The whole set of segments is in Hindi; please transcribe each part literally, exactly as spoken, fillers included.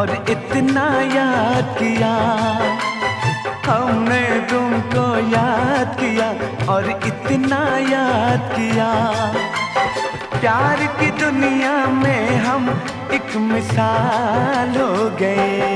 और इतना याद किया। हमने तुमको याद किया और इतना याद किया। प्यार की दुनिया में हम एक मिसाल हो गए।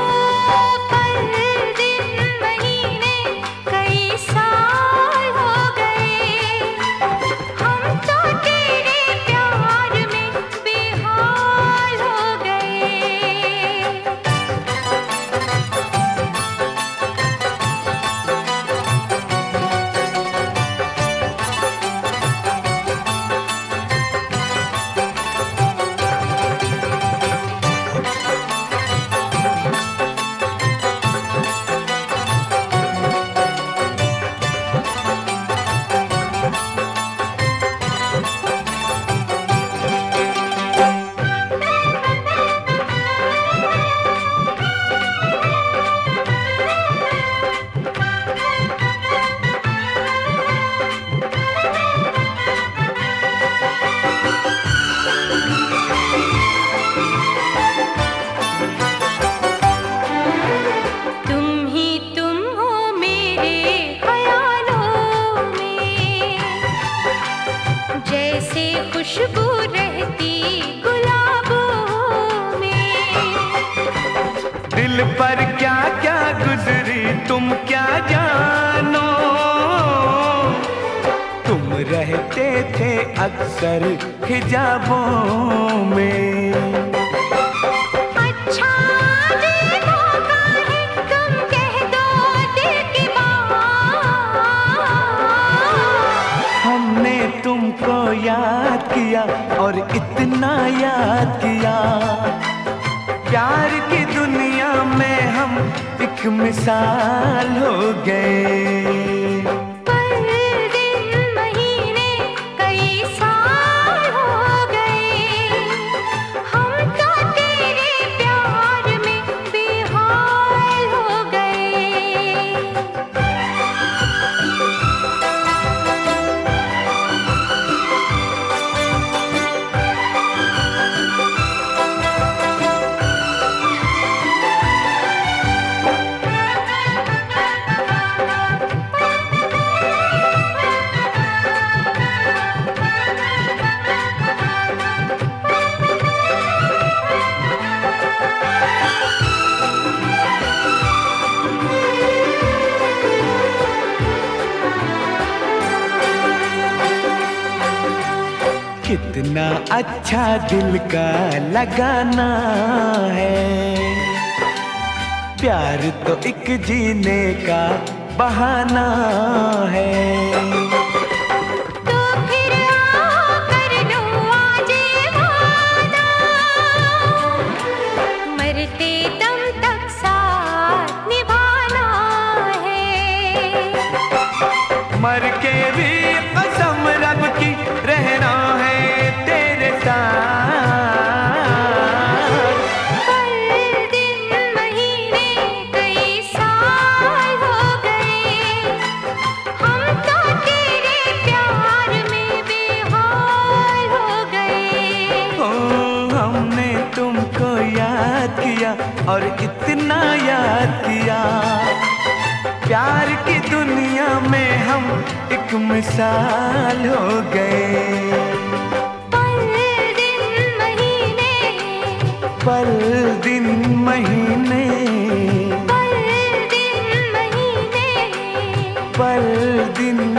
खुशबू रहती गुलाबों में। दिल पर क्या क्या गुजरी तुम क्या जानो। तुम रहते थे अक्सर हिजाबों में। अच्छा दिल धोखा है तुम कह दो दिल की बात। हमने तुमको याद किया और इतना याद किया। प्यार की दुनिया में हम एक मिसाल हो गए। कितना अच्छा दिल का लगाना है। प्यार तो एक जीने का बहाना है। तो फिर आओ कर लो आज वादा। मरते दम तक साथ निभाना है। मर के भी कसम रब की रहना है तेरे साथ। पल दिन महीने कई साल हो गए। हम तो तेरे प्यार में बेहाल हो गए। ओ, हमने तुमको याद किया और इतना याद किया। प्यार की दुनिया में हम एक मिसाल हो गए। पल दिन महीने पल दिन महीने पल दिन महीने पल दिन